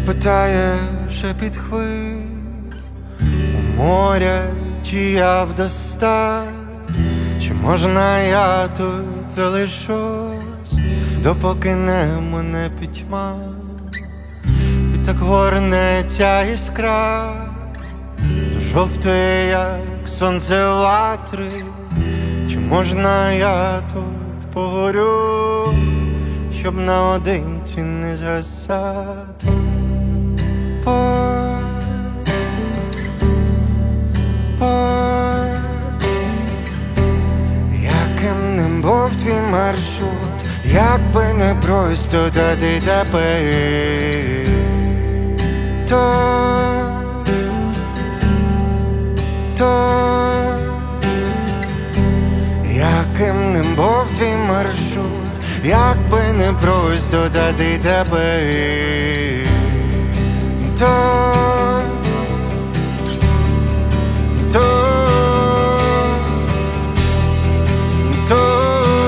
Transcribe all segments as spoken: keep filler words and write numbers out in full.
питає шепіт хвиль у моря, чи я вдоста, чи можна я тут залишусь, допоки небо не пітьма. І так горнеться іскра, то жовтий, як сонце ватри. Чи можна я тут погорю, щоб наодинці не згасати? Порт, порт, яким не був твій маршрут, як би не просто, та ти тепер то, то, яким не був твій маршрут, як би не просто, та ти тепер тут, тут, тут.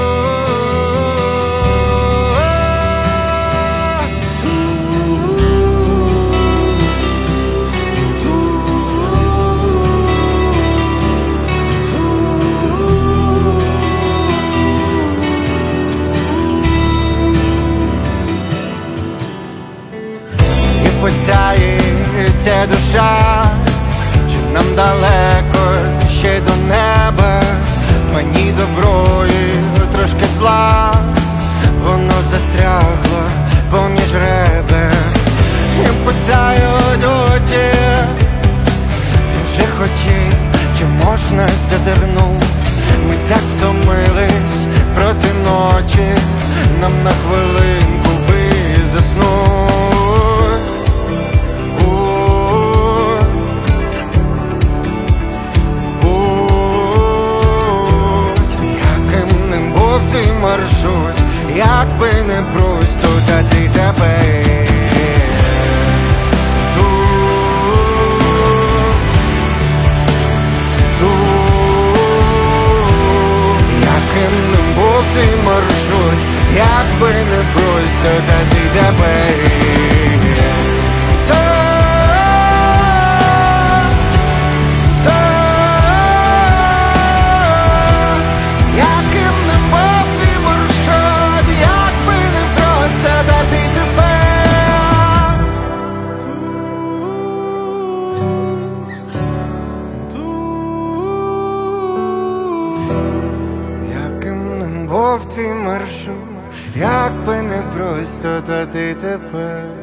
Питається душа, чи нам далеко ще до неба. Мені доброї, трошки зла, воно застрягло поміж ребер. І питають очі в інших очей, чи можна зазирнуть. Ми так втомились проти ночі, нам на хвилинку би заснуть. Маршрут, як би не просто, та ти тепер тут, тут, яким не був твій маршрут, як би не просто, та ти тепер був твій маршрут, як би не просто, та ти тепер